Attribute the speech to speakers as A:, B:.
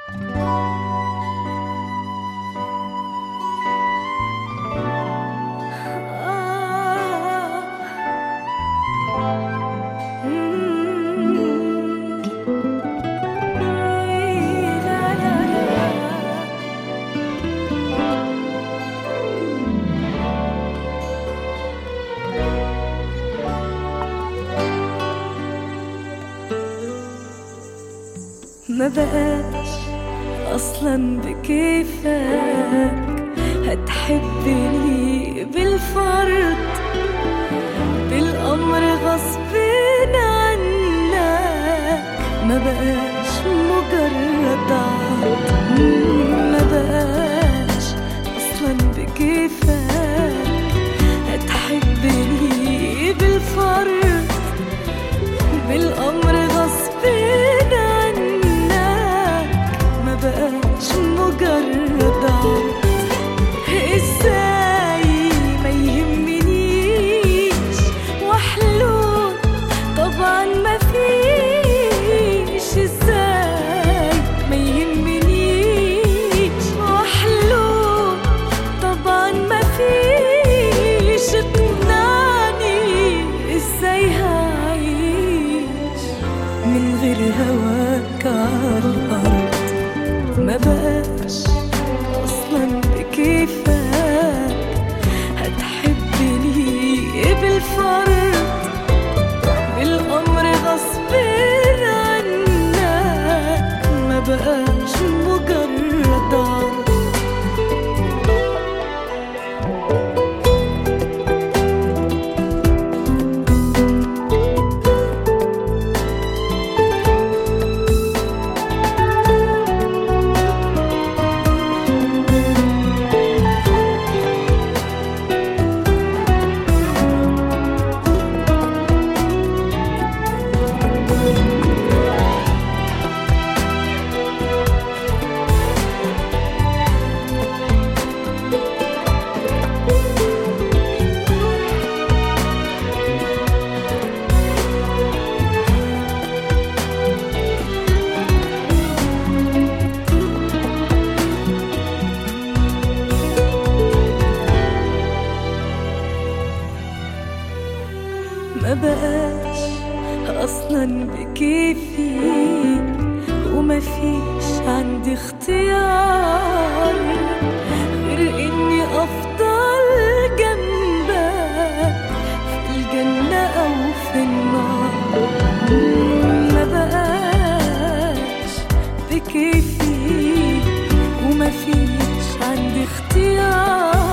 A: ما بقاش أصلا بكيفك هتحبني بالفرض، بالأمر غصب عنك، ما بقاش مجرد عرض. ما بقاش أصلا بكيفك هتحبني بالفرض، بالأمر غصب مبقاش مجرد عرض. ازاي ما يهمنيش وحلول طبعا ما فيش، ازاي ما يهمنيش وحلول طبعا ما فيش. اقنعني ازاي هعيش من غير هواك على الأرض. ما بقاش أصلا بكيفك هتحبني بالفرض، بالأمر غصب عنك، ما بقاش مجرد عرض. ما بقاش أصلا بكيفي وما فيش عندي اختيار غير إني أفضل جنبك في الجنة أو في النار. ما بقاش بكيفي وما فيش عندي اختيار